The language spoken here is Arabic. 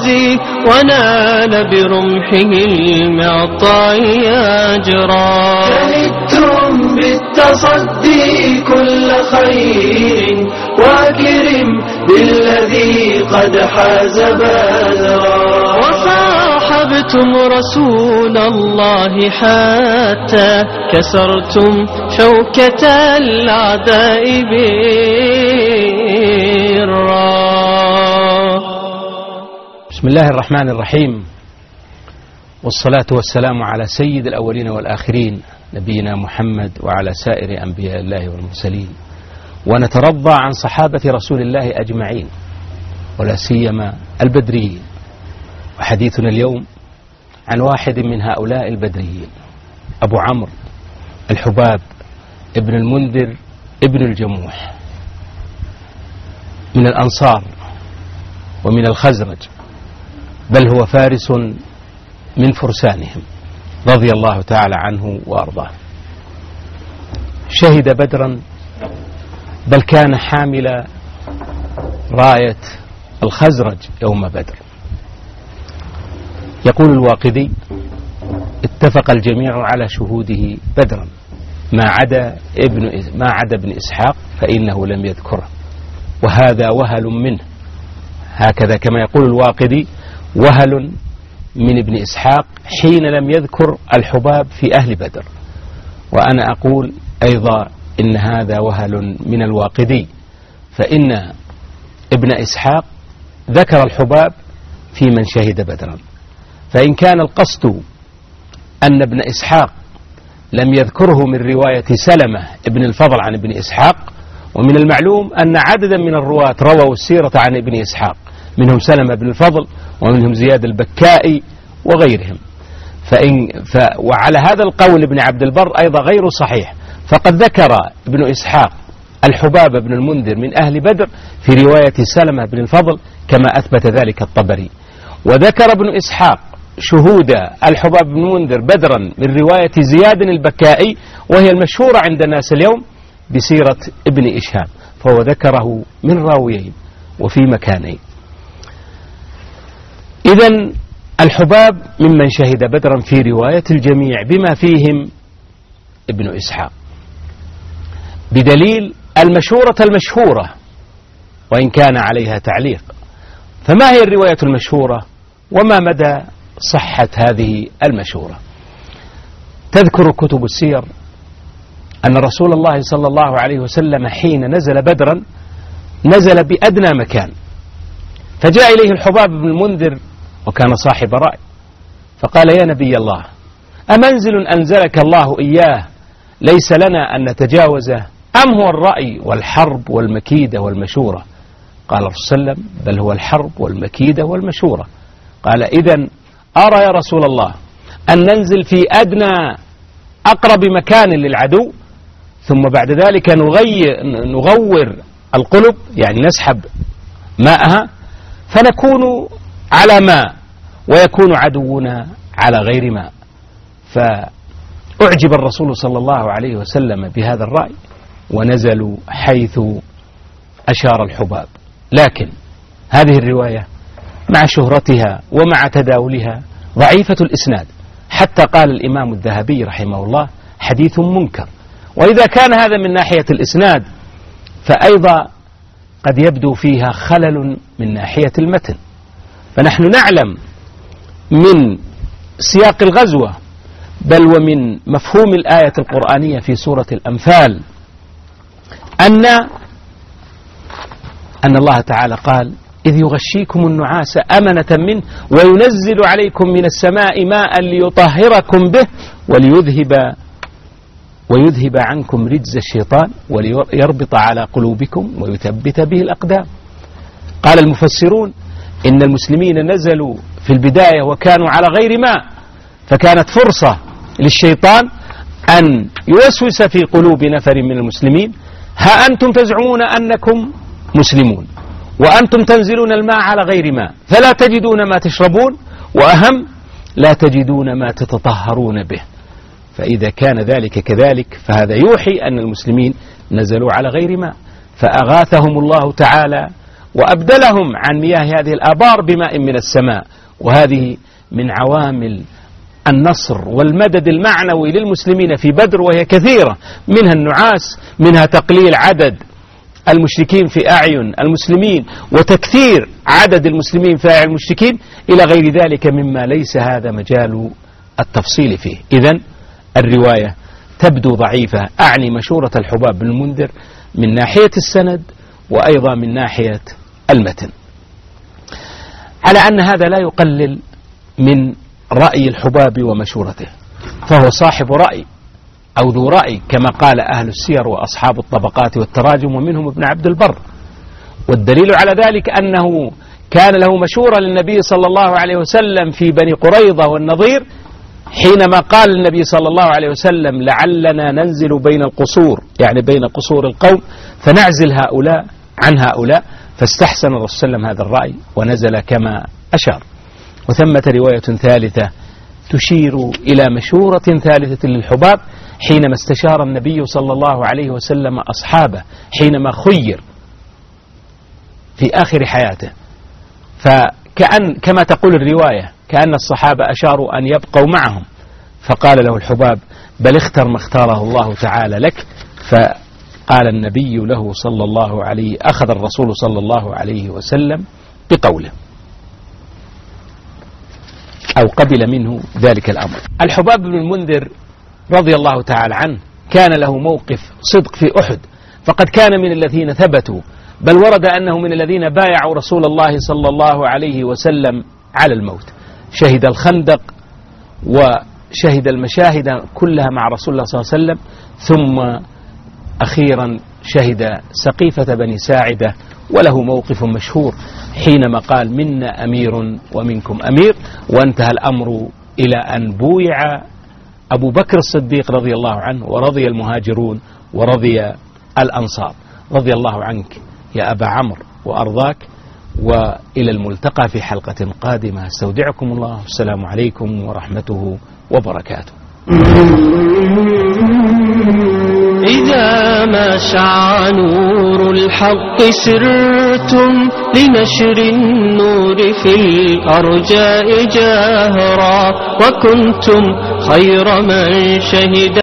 التصدي ونال برمحه المعطاء أجرا. شهدتم بالتصدي كل خير واكرم بالذي قد حاز بدرا. وصاحبتم رسول الله حتى كسرتم شوكة الأعداء برا. بسم الله الرحمن الرحيم، والصلاة والسلام على سيد الأولين والآخرين نبينا محمد وعلى سائر أنبياء الله والمرسلين، ونترضى عن صحابة رسول الله أجمعين ولا سيما البدريين. وحديثنا اليوم عن واحد من هؤلاء البدريين، أبو عمرو الحباب ابن المنذر ابن الجموح، من الأنصار ومن الخزرج، بل هو فارس من فرسانهم رضي الله تعالى عنه وأرضاه. شهد بدرا، بل كان حامل راية الخزرج يوم بدر. يقول الواقدي: اتفق الجميع على شهوده بدرا ما عدا ابن إسحاق فإنه لم يذكره، وهذا وهل منه. هكذا كما يقول الواقدي: وهل من ابن إسحاق حين لم يذكر الحباب في أهل بدر. وأنا أقول أيضا إن هذا وهل من الواقدي، فإن ابن إسحاق ذكر الحباب في من شهد بدرا. فإن كان القصد أن ابن إسحاق لم يذكره من رواية سلمة ابن الفضل عن ابن إسحاق، ومن المعلوم أن عددا من الرواة رووا السيرة عن ابن إسحاق، منهم سلمة بن الفضل ومنهم زياد البكائي وغيرهم. وعلى هذا القول ابن عبد البر أيضا غير صحيح، فقد ذكر ابن إسحاق الحباب بن المنذر من أهل بدر في رواية سلمة بن الفضل كما أثبت ذلك الطبري. وذكر ابن إسحاق شهود الحباب بن المنذر بدرا من رواية زياد البكائي، وهي المشهورة عند الناس اليوم بسيرة ابن إشهاب، فهو ذكره من راويين وفي مكانين. إذن الحباب ممن شهد بدرا في رواية الجميع بما فيهم ابن إسحاق، بدليل المشهورة وإن كان عليها تعليق. فما هي الرواية المشهورة وما مدى صحة هذه المشهورة؟ تذكر كتب السير أن رسول الله صلى الله عليه وسلم حين نزل بدرا نزل بأدنى مكان، فجاء إليه الحباب بن المنذر وكان صاحب رأي، فقال: يا نبي الله، أمنزل أنزلك الله إياه ليس لنا أن نتجاوزه، أم هو الرأي والحرب والمكيدة والمشورة؟ قال الرسول صلى الله عليه وسلم: بل هو الحرب والمكيدة والمشورة. قال: إذن أرى يا رسول الله أن ننزل في أدنى أقرب مكان للعدو، ثم بعد ذلك نغور القلب، يعني نسحب ماءها فنكون على ماء ويكون عدونا على غير ماء. فأعجب الرسول صلى الله عليه وسلم بهذا الرأي ونزلوا حيث أشار الحباب. لكن هذه الرواية مع شهرتها ومع تداولها ضعيفة الإسناد، حتى قال الإمام الذهبي رحمه الله: حديث منكر. وإذا كان هذا من ناحية الإسناد، فأيضا قد يبدو فيها خلل من ناحية المتن. فنحن نعلم من سياق الغزوة بل ومن مفهوم الآية القرآنية في سورة الأنفال أن الله تعالى قال: إذ يغشيكم النعاس أمنة منه وينزل عليكم من السماء ماء ليطهركم به ويذهب عنكم رجز الشيطان وليربط على قلوبكم ويثبت به الأقدام. قال المفسرون: إن المسلمين نزلوا في البداية وكانوا على غير ماء، فكانت فرصة للشيطان أن يوسوس في قلوب نفر من المسلمين: ها أنتم تزعمون أنكم مسلمون وأنتم تنزلون الماء على غير ماء، فلا تجدون ما تشربون، وأهم لا تجدون ما تتطهرون به. فإذا كان ذلك كذلك فهذا يوحي أن المسلمين نزلوا على غير ماء، فأغاثهم الله تعالى وأبدلهم عن مياه هذه الآبار بماء من السماء. وهذه من عوامل النصر والمدد المعنوي للمسلمين في بدر، وهي كثيرة، منها النعاس، منها تقليل عدد المشركين في أعين المسلمين وتكثير عدد المسلمين في أعين المشركين، إلى غير ذلك مما ليس هذا مجال التفصيل فيه. إذن الرواية تبدو ضعيفة، أعني مشورة الحباب بن المنذر من ناحية السند وأيضا من ناحية المتن، على أن هذا لا يقلل من رأي الحباب ومشورته، فهو صاحب رأي أو ذو رأي كما قال أهل السير وأصحاب الطبقات والتراجم ومنهم ابن عبد البر. والدليل على ذلك أنه كان له مشورة للنبي صلى الله عليه وسلم في بني قريظة والنضير، حينما قال النبي صلى الله عليه وسلم لعلنا ننزل بين القصور، يعني بين قصور القوم، فنعزل هؤلاء عن هؤلاء، فاستحسن الرسول صلى الله عليه وسلم هذا الرأي ونزل كما أشار. وثمة رواية ثالثة تشير إلى مشورة ثالثة للحباب حينما استشار النبي صلى الله عليه وسلم أصحابه حينما خير في آخر حياته، كما تقول الرواية كأن الصحابة أشاروا أن يبقوا معهم، فقال له الحباب بل اختر ما اختاره الله تعالى لك. فقال النبي له صلى الله عليه، أخذ الرسول صلى الله عليه وسلم بقوله أو قبل منه ذلك الأمر. الحباب بن المنذر رضي الله تعالى عنه كان له موقف صدق في أحد، فقد كان من الذين ثبتوا، بل ورد أنه من الذين بايعوا رسول الله صلى الله عليه وسلم على الموت، شهد الخندق وشهد المشاهد كلها مع رسول الله صلى الله عليه وسلم، ثم أخيرا شهد سقيفة بني ساعدة، وله موقف مشهور حينما قال منا أمير ومنكم أمير، وانتهى الأمر إلى أن بويع أبو بكر الصديق رضي الله عنه، ورضي المهاجرون ورضي الأنصار. رضي الله عنك يا أبا عمرو وأرضاك، وإلى الملتقى في حلقة قادمة. استودعكم الله، السلام عليكم ورحمته وبركاته. إذا ما شع نور الحق سرتم لنشر النور في الأرجاء جاهرا، وكنتم خير من شهد